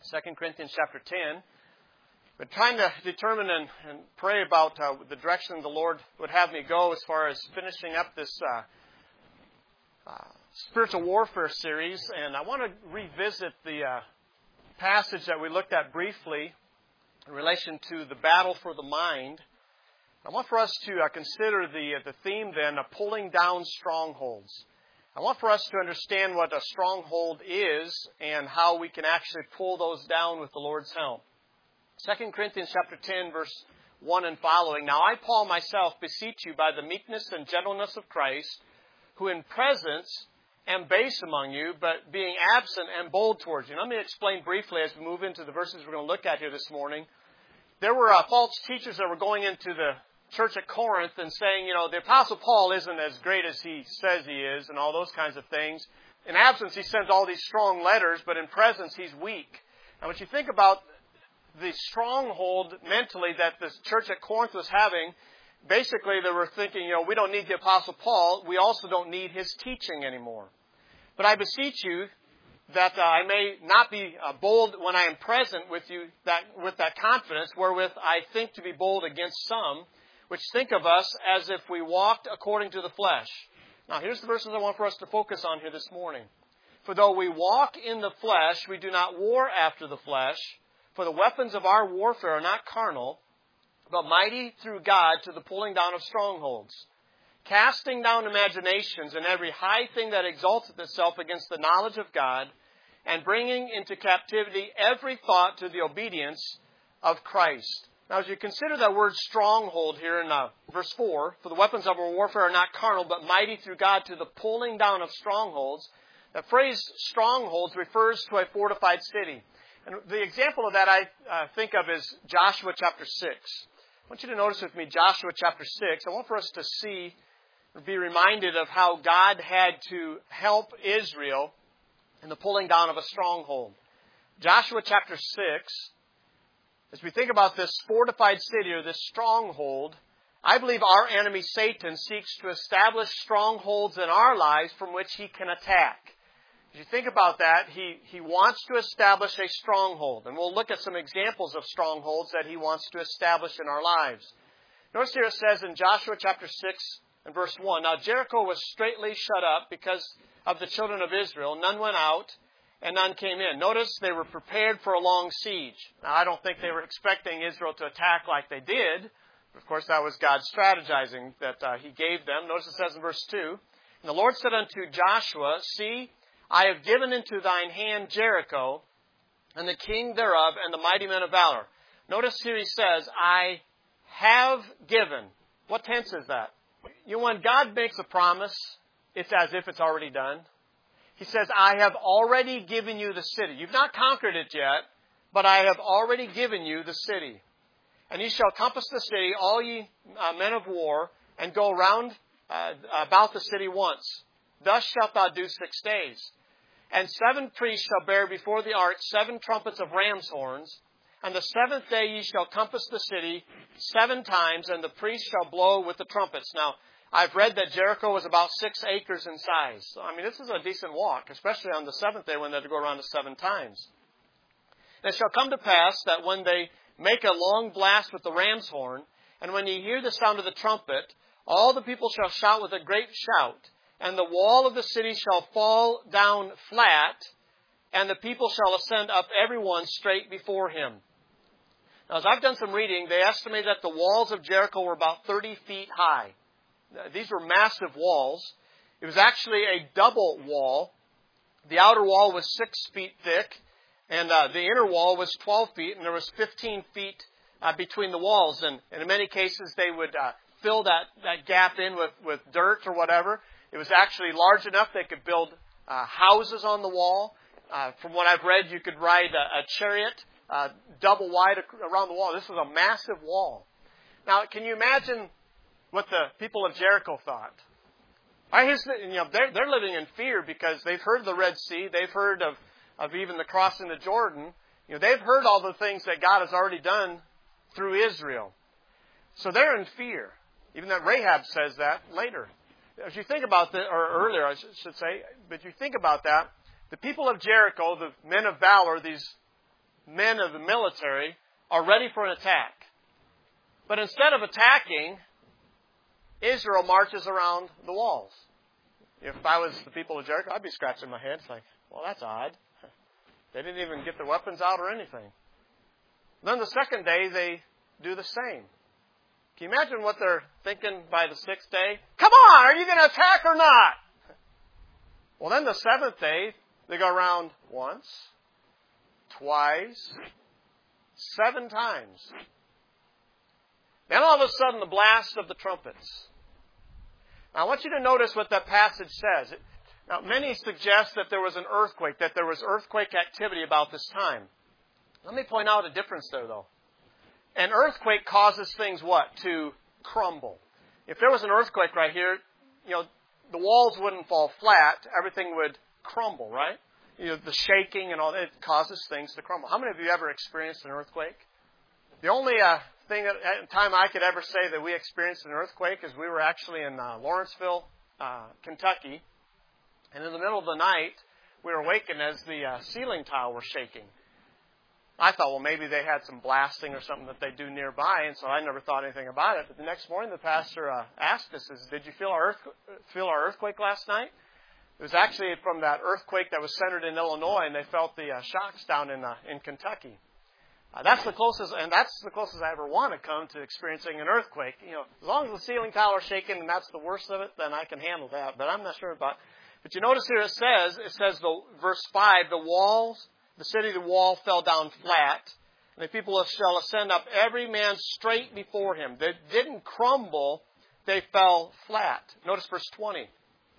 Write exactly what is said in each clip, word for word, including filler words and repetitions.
Second Corinthians chapter ten. But trying to determine and, and pray about uh, the direction the Lord would have me go as far as finishing up this uh, uh, spiritual warfare series. And I want to revisit the uh, passage that we looked at briefly in relation to the battle for the mind. I want for us to uh, consider the uh, the theme then of pulling down strongholds. I want for us to understand what a stronghold is and how we can actually pull those down with the Lord's help. Second Corinthians chapter ten, verse one and following. Now I, Paul, myself, beseech you by the meekness and gentleness of Christ, who in presence am base among you, but being absent am bold towards you. Let me explain briefly as we move into the verses we're going to look at here this morning. There were uh, false teachers that were going into the church at Corinth and saying, you know, the Apostle Paul isn't as great as he says he is and all those kinds of things. In absence, he sends all these strong letters, but in presence, he's weak. And when you think about the stronghold mentally that the church at Corinth was having, basically they were thinking, you know, we don't need the Apostle Paul. We also don't need his teaching anymore. But I beseech you that uh, I may not be uh, bold when I am present with you, that with that confidence, wherewith I think to be bold against some, which think of us as if we walked according to the flesh. Now, here's the verses I want for us to focus on here this morning. For though we walk in the flesh, we do not war after the flesh. For the weapons of our warfare are not carnal, but mighty through God to the pulling down of strongholds, casting down imaginations and every high thing that exalteth itself against the knowledge of God, and bringing into captivity every thought to the obedience of Christ. Now, as you consider that word stronghold here in uh, verse four, for the weapons of our warfare are not carnal, but mighty through God to the pulling down of strongholds, that phrase strongholds refers to a fortified city. And the example of that I uh, think of is Joshua chapter six. I want you to notice with me Joshua chapter six. I want for us to see, or be reminded of how God had to help Israel in the pulling down of a stronghold. Joshua chapter six, as we think about this fortified city or this stronghold, I believe our enemy Satan seeks to establish strongholds in our lives from which he can attack. As you think about that, he, he wants to establish a stronghold. And we'll look at some examples of strongholds that he wants to establish in our lives. Notice here it says in Joshua chapter six and verse one, Now Jericho was straitly shut up because of the children of Israel. None went out and none came in. Notice they were prepared for a long siege. Now I don't think they were expecting Israel to attack like they did. But of course that was God strategizing that uh, he gave them. Notice it says in verse two, And the Lord said unto Joshua, See, I have given into thine hand Jericho, and the king thereof, and the mighty men of valor. Notice here he says, I have given. What tense is that? You know, when God makes a promise, it's as if it's already done. He says, I have already given you the city. You've not conquered it yet, but I have already given you the city. And ye shall compass the city, all ye uh, men of war, and go round uh, about the city once. Thus shalt thou do six days. And seven priests shall bear before the ark seven trumpets of ram's horns. And the seventh day ye shall compass the city seven times, and the priests shall blow with the trumpets. Now, I've read that Jericho was about six acres in size. So, I mean, this is a decent walk, especially on the seventh day when they had to go around it seven times. And it shall come to pass that when they make a long blast with the ram's horn, and when ye hear the sound of the trumpet, all the people shall shout with a great shout, and the wall of the city shall fall down flat, and the people shall ascend up every one straight before him. Now, as I've done some reading, they estimate that the walls of Jericho were about thirty feet high. These were massive walls. It was actually a double wall. The outer wall was six feet thick, and uh, the inner wall was twelve feet, and there was fifteen feet uh, between the walls. And, and in many cases, they would uh, fill that, that gap in with, with dirt or whatever. It was actually large enough they could build uh, houses on the wall. Uh, from what I've read, you could ride a, a chariot uh, double wide around the wall. This was a massive wall. Now, can you imagine what the people of Jericho thought? I hear, you know, they're, they're living in fear because they've heard of the Red Sea. They've heard of, of even the crossing the Jordan. You know, they've heard all the things that God has already done through Israel. So they're in fear. Even that Rahab says that later. As you think about that, or earlier I should say, but you think about that, the people of Jericho, the men of valor, these men of the military are ready for an attack. But instead of attacking, Israel marches around the walls. If I was the people of Jericho, I'd be scratching my head. It's like, well, that's odd. They didn't even get their weapons out or anything. Then the second day, they do the same. Can you imagine what they're thinking by the sixth day? Come on, are you going to attack or not? Well, then the seventh day, they go around once, twice, seven times. Then all of a sudden, the blast of the trumpets. Now, I want you to notice what that passage says. Now, many suggest that there was an earthquake, that there was earthquake activity about this time. Let me point out a difference there, though. An earthquake causes things what? To crumble. If there was an earthquake right here, you know, the walls wouldn't fall flat. Everything would crumble, right? You know, the shaking and all that, it causes things to crumble. How many of you ever experienced an earthquake? The only uh, thing at, at time I could ever say that we experienced an earthquake is we were actually in uh, Lawrenceville, uh, Kentucky. And in the middle of the night, we were awakened as the uh, ceiling tile was shaking. I thought, well, maybe they had some blasting or something that they do nearby, and so I never thought anything about it. But the next morning, the pastor uh, asked us, "Did you feel our, earth, feel our earthquake last night?" It was actually from that earthquake that was centered in Illinois, and they felt the uh, shocks down in uh, in Kentucky. Uh, that's the closest, and that's the closest I ever want to come to experiencing an earthquake. You know, as long as the ceiling tile are shaking, and that's the worst of it, then I can handle that. But I'm not sure about. But you notice here it says, it says the verse five, the walls. The city, the wall fell down flat, and the people shall ascend up, every man straight before him. They didn't crumble, they fell flat. Notice verse twenty.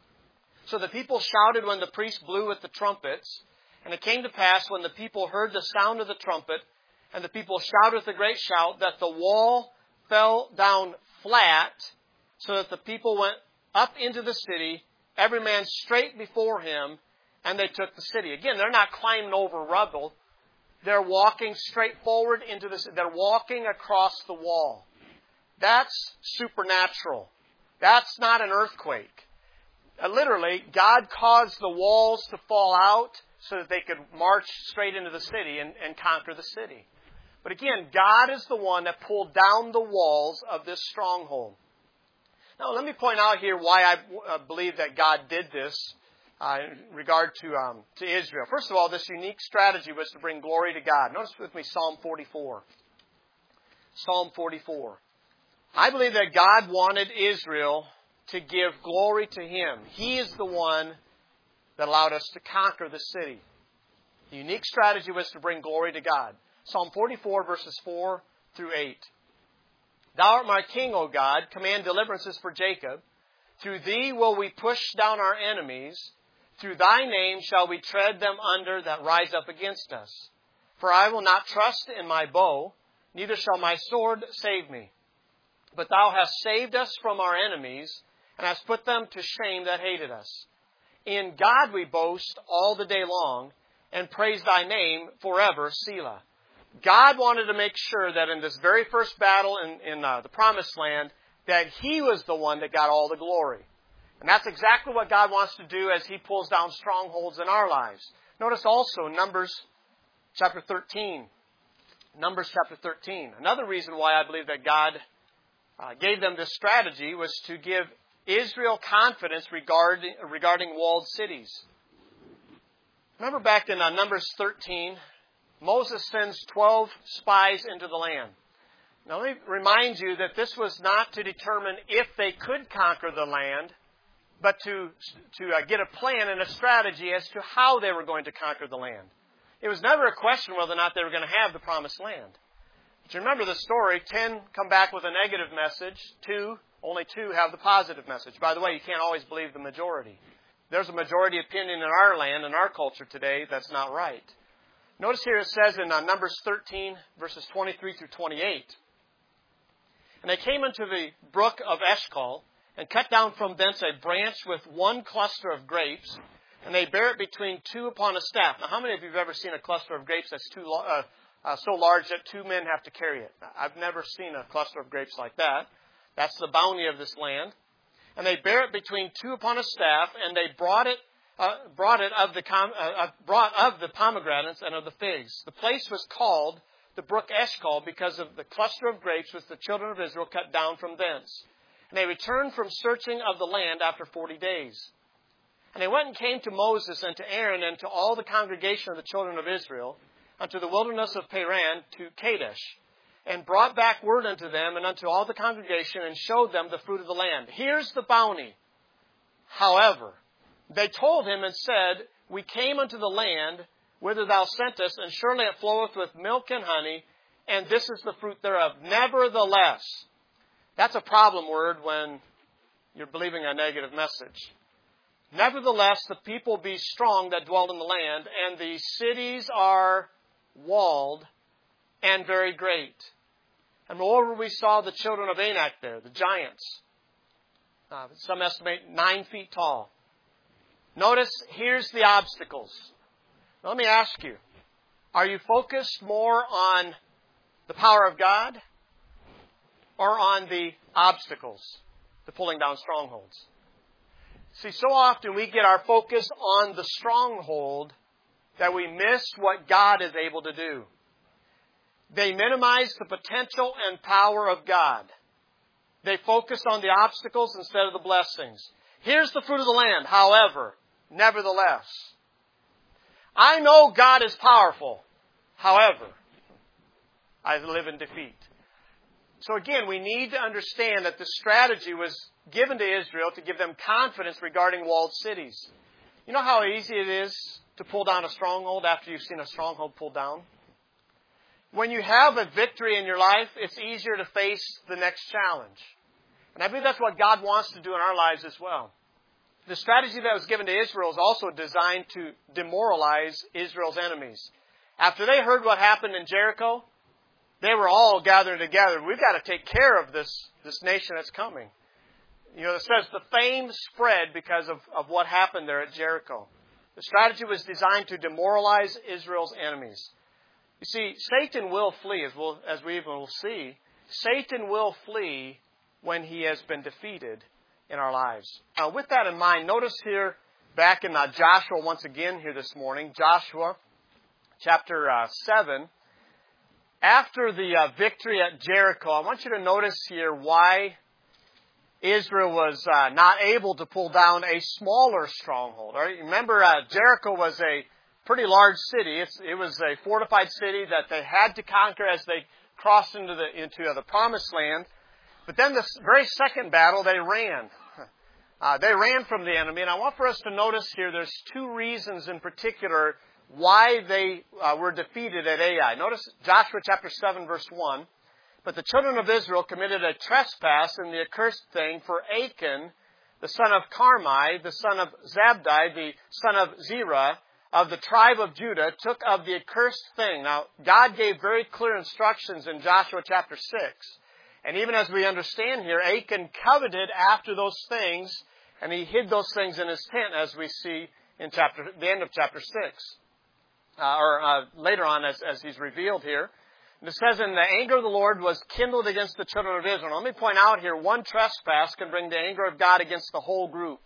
So the people shouted when the priest blew with the trumpets, and it came to pass when the people heard the sound of the trumpet, and the people shouted with a great shout, that the wall fell down flat, so that the people went up into the city, every man straight before him, and they took the city. Again, they're not climbing over rubble. They're walking straight forward into this. They're walking across the wall. That's supernatural. That's not an earthquake. Uh, literally, God caused the walls to fall out so that they could march straight into the city and, and conquer the city. But again, God is the one that pulled down the walls of this stronghold. Now, let me point out here why I uh, believe that God did this. Uh, in regard to um, to Israel. First of all, this unique strategy was to bring glory to God. Notice with me Psalm forty-four. Psalm forty-four. I believe that God wanted Israel to give glory to Him. He is the one that allowed us to conquer the city. The unique strategy was to bring glory to God. Psalm forty-four, verses four through eight. Thou art my king, O God. Command deliverances for Jacob. Through Thee will we push down our enemies. Through Thy name shall we tread them under that rise up against us. For I will not trust in my bow, neither shall my sword save me. But Thou hast saved us from our enemies, and hast put them to shame that hated us. In God we boast all the day long, and praise Thy name forever, Selah. God wanted to make sure that in this very first battle in, in uh, the Promised Land, that He was the one that got all the glory. And that's exactly what God wants to do as He pulls down strongholds in our lives. Notice also Numbers chapter thirteen. Numbers chapter thirteen. Another reason why I believe that God uh, gave them this strategy was to give Israel confidence regarding, regarding walled cities. Remember back in uh, Numbers thirteen, Moses sends twelve spies into the land. Now let me remind you that this was not to determine if they could conquer the land, but to, to uh, get a plan and a strategy as to how they were going to conquer the land. It was never a question whether or not they were going to have the promised land. But you remember the story, ten come back with a negative message, two, only two have the positive message. By the way, you can't always believe the majority. There's a majority opinion in our land, in our culture today, that's not right. Notice here it says in uh, Numbers thirteen, verses twenty-three through twenty-eight, and they came unto the brook of Eshcol, and cut down from thence a branch with one cluster of grapes, and they bare it between two upon a staff. Now, how many of you have ever seen a cluster of grapes that's too uh, uh, so large that two men have to carry it? I've never seen a cluster of grapes like that. That's the bounty of this land. And they bare it between two upon a staff, and they brought it uh, brought it of the com- uh, brought of the pomegranates and of the figs. The place was called the brook Eshcol because of the cluster of grapes which the children of Israel cut down from thence. And they returned from searching of the land after forty days. And they went and came to Moses and to Aaron and to all the congregation of the children of Israel, unto the wilderness of Paran, to Kadesh, and brought back word unto them and unto all the congregation, and showed them the fruit of the land. Here's the bounty. However, they told him and said, We came unto the land whither thou sentest, and surely it floweth with milk and honey, and this is the fruit thereof. Nevertheless, that's a problem word when you're believing a negative message. Nevertheless, the people be strong that dwell in the land, and the cities are walled and very great. And moreover, we saw the children of Anak there, the giants. Uh, some estimate nine feet tall. Notice, here's the obstacles. Now, let me ask you, are you focused more on the power of God or on the obstacles, the pulling down strongholds? See, so often we get our focus on the stronghold that we miss what God is able to do. They minimize the potential and power of God. They focus on the obstacles instead of the blessings. Here's the fruit of the land, however, nevertheless. I know God is powerful. However, I live in defeat. So again, we need to understand that the strategy was given to Israel to give them confidence regarding walled cities. You know how easy it is to pull down a stronghold after you've seen a stronghold pulled down? When you have a victory in your life, it's easier to face the next challenge. And I believe that's what God wants to do in our lives as well. The strategy that was given to Israel is also designed to demoralize Israel's enemies. After they heard what happened in Jericho, they were all gathered together. We've got to take care of this, this nation that's coming. You know, it says the fame spread because of, of what happened there at Jericho. The strategy was designed to demoralize Israel's enemies. You see, Satan will flee, as, we'll, as we even will see. Satan will flee when he has been defeated in our lives. Now, with that in mind, notice here back in uh, Joshua once again here this morning, Joshua chapter uh, seven. After the uh, victory at Jericho, I want you to notice here why Israel was uh, not able to pull down a smaller stronghold. All right? Remember, uh, Jericho was a pretty large city. It's, it was a fortified city that they had to conquer as they crossed into the into uh, the Promised Land. But then this very second battle, they ran. Uh, they ran from the enemy. And I want for us to notice here, there's two reasons in particular why they uh, were defeated at Ai. Notice Joshua chapter seven, verse one. But the children of Israel committed a trespass in the accursed thing, for Achan, the son of Carmi, the son of Zabdi, the son of Zerah, of the tribe of Judah, took of the accursed thing. Now, God gave very clear instructions in Joshua chapter six. And even as we understand here, Achan coveted after those things, and he hid those things in his tent, as we see in chapter, the end of chapter six. Uh, or uh, later on, as, as he's revealed here. And it says, and the anger of the Lord was kindled against the children of Israel. Now, let me point out here, one trespass can bring the anger of God against the whole group.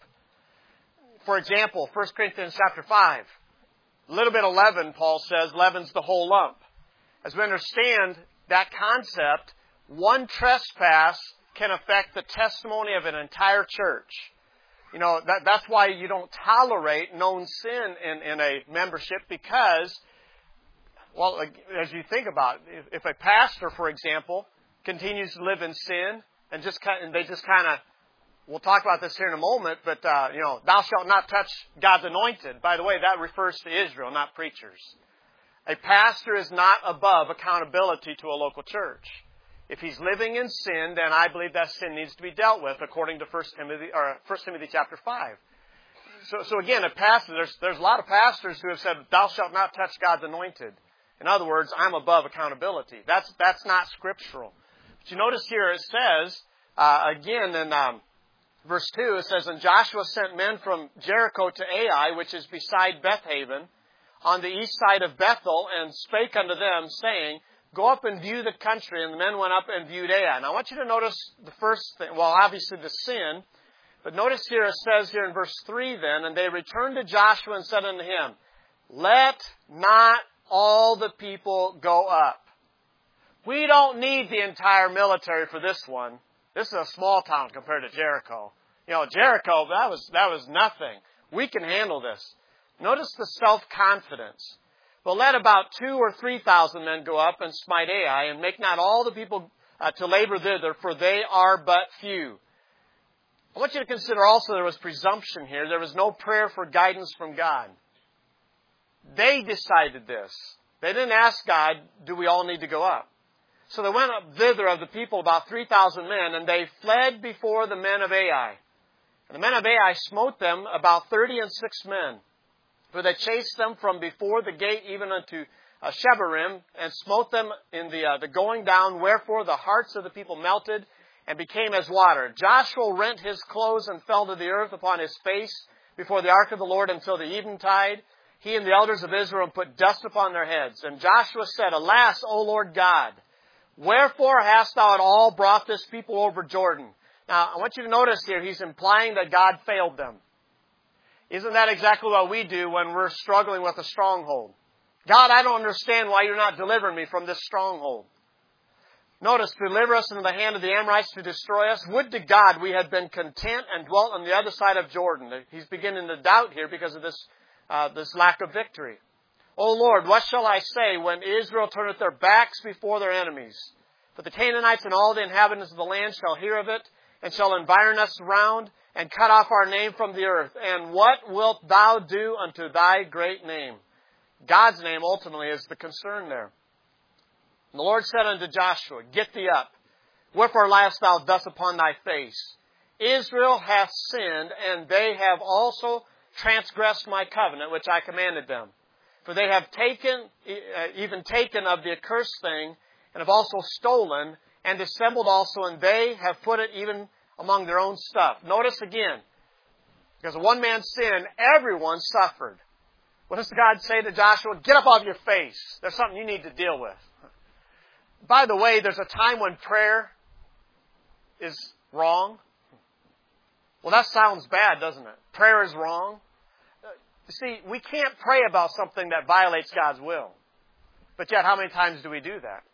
For example, First Corinthians chapter five. A little bit of leaven, Paul says, leavens the whole lump. As we understand that concept, one trespass can affect the testimony of an entire church. You know, that, that's why you don't tolerate known sin in, in a membership, because, well, as you think about it, if, if a pastor, for example, continues to live in sin and just kind, and they just kind of, we'll talk about this here in a moment, but, uh, you know, thou shalt not touch God's anointed. By the way, that refers to Israel, not preachers. A pastor is not above accountability to a local church. If he's living in sin, then I believe that sin needs to be dealt with according to First Timothy or First Timothy chapter five. So, so again, a pastor, there's, there's a lot of pastors who have said, thou shalt not touch God's anointed. In other words, I'm above accountability. That's, that's not scriptural. But you notice here it says, uh, again in um, verse two, it says, and Joshua sent men from Jericho to Ai, which is beside Bethaven, on the east side of Bethel, and spake unto them, saying, go up and view the country. And the men went up and viewed Ai. And I want you to notice the first thing, well, obviously the sin, But notice here it says here in verse three then, and they returned to Joshua and said unto him, let not all the people go up. We don't need the entire military for this one. This is a small town compared to Jericho. You know, Jericho, that was, that was nothing. We can handle this. Notice the self-confidence. But let about two or three thousand men go up and smite Ai, and make not all the people uh, to labor thither, for they are but few. I want you to consider also there was presumption here. There was no prayer for guidance from God. They decided this. They didn't ask God, do we all need to go up? So they went up thither of the people, about three thousand men, and they fled before the men of Ai. And the men of Ai smote them, about thirty and six men. For they chased them from before the gate even unto uh, Shebarim, and smote them in the, uh, the going down, wherefore the hearts of the people melted, and became as water. Joshua rent his clothes and fell to the earth upon his face before the ark of the Lord until the eventide. He and the elders of Israel put dust upon their heads. And Joshua said, alas, O Lord God, wherefore hast thou at all brought this people over Jordan? Now, I want you to notice here, he's implying that God failed them. Isn't that exactly what we do when we're struggling with a stronghold? God, I don't understand why you're not delivering me from this stronghold. Notice, deliver us into the hand of the Amorites to destroy us. Would to God we had been content and dwelt on the other side of Jordan. He's beginning to doubt here because of this, uh, this lack of victory. O Lord, what shall I say when Israel turneth their backs before their enemies? For the Canaanites and all the inhabitants of the land shall hear of it, and shall environ us round, and cut off our name from the earth. And what wilt thou do unto thy great name? God's name ultimately is the concern there. And the Lord said unto Joshua, get thee up. Wherefore liest thou thus upon thy face? Israel hath sinned, and they have also transgressed my covenant, which I commanded them. For they have taken, even taken of the accursed thing, and have also stolen, and dissembled also, and they have put it even among their own stuff. Notice again, because of one man's sin, everyone suffered. What does God say to Joshua? Get up off your face. There's something you need to deal with. By the way, there's a time when prayer is wrong. Well, that sounds bad, doesn't it? Prayer is wrong. You see, we can't pray about something that violates God's will. But yet, how many times do we do that?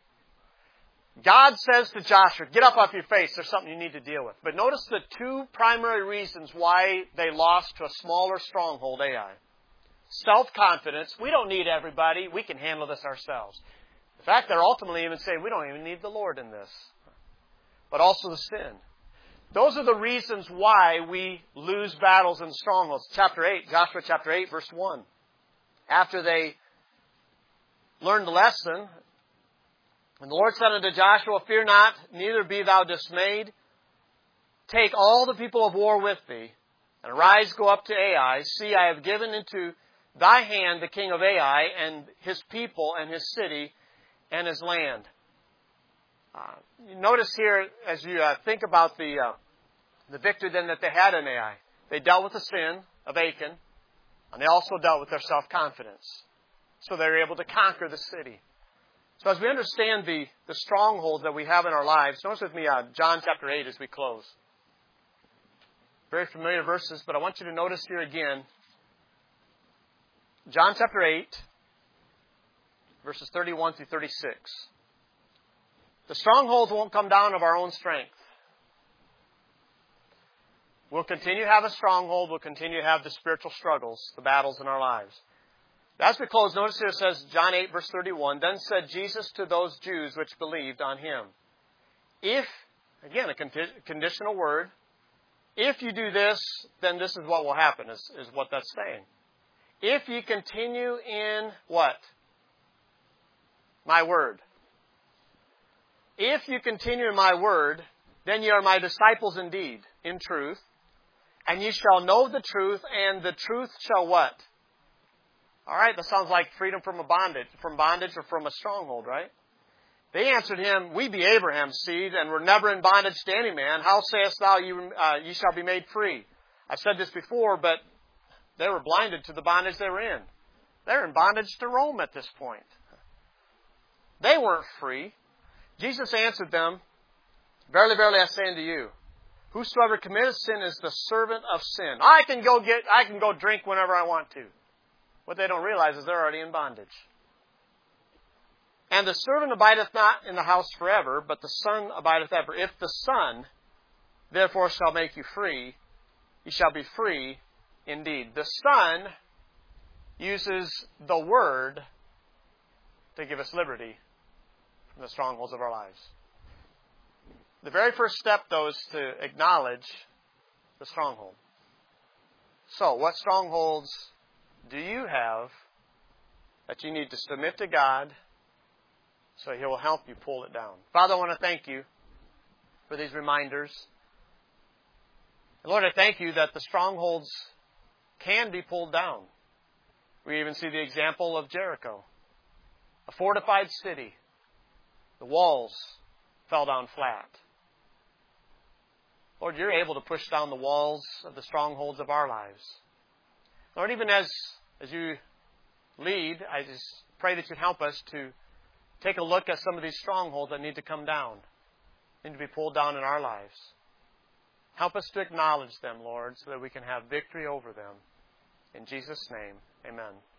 God says to Joshua, get up off your face. There's something you need to deal with. But notice the two primary reasons why they lost to a smaller stronghold, Ai. Self-confidence. We don't need everybody. We can handle this ourselves. In fact, they're ultimately even saying, we don't even need the Lord in this. But also the sin. Those are the reasons why we lose battles in strongholds. Chapter eight, Joshua chapter eight, verse one. After they learned the lesson, and the Lord said unto Joshua, fear not, neither be thou dismayed. Take all the people of war with thee, and arise, go up to Ai. See, I have given into thy hand the king of Ai, and his people, and his city, and his land. Uh, you notice here, as you uh, think about the uh, the victory then that they had in Ai, they dealt with the sin of Achan, and they also dealt with their self-confidence. So they were able to conquer the city. So as we understand the, the strongholds that we have in our lives, notice with me uh, John chapter eight as we close. Very familiar verses, but I want you to notice here again, John chapter eight, verses thirty-one through thirty-six. The strongholds won't come down of our own strength. We'll continue to have a stronghold. We'll continue to have the spiritual struggles, the battles in our lives. As we close, notice here it says, John eight, verse thirty-one, then said Jesus to those Jews which believed on him, if, again, a condi- conditional word, if you do this, then this is what will happen, is, is what that's saying. If you continue in what? My word. If you continue in my word, then ye are my disciples indeed, in truth, and ye shall know the truth, and the truth shall what? All right, that sounds like freedom from a bondage, from bondage or from a stronghold, right? They answered him, we be Abraham's seed, and were never in bondage to any man. How sayest thou, you, uh, ye shall be made free? I've said this before, but they were blinded to the bondage they were in. They're in bondage to Rome at this point. They weren't free. Jesus answered them, verily, verily, I say unto you, Whosoever committeth sin is the servant of sin. I can go get, I can go drink whenever I want to. What they don't realize is they're already in bondage. And the servant abideth not in the house forever, but the Son abideth ever. If the Son, therefore, shall make you free, you shall be free indeed. The Son uses the Word to give us liberty from the strongholds of our lives. The very first step, though, is to acknowledge the stronghold. So, what strongholds do you have that you need to submit to God so He will help you pull it down? Father, I want to thank you for these reminders. And Lord, I thank you that the strongholds can be pulled down. We even see the example of Jericho, a fortified city. The walls fell down flat. Lord, you're able to push down the walls of the strongholds of our lives. Lord, even as, as you lead, I just pray that you'd help us to take a look at some of these strongholds that need to come down, need to be pulled down in our lives. Help us to acknowledge them, Lord, so that we can have victory over them. In Jesus' name, amen.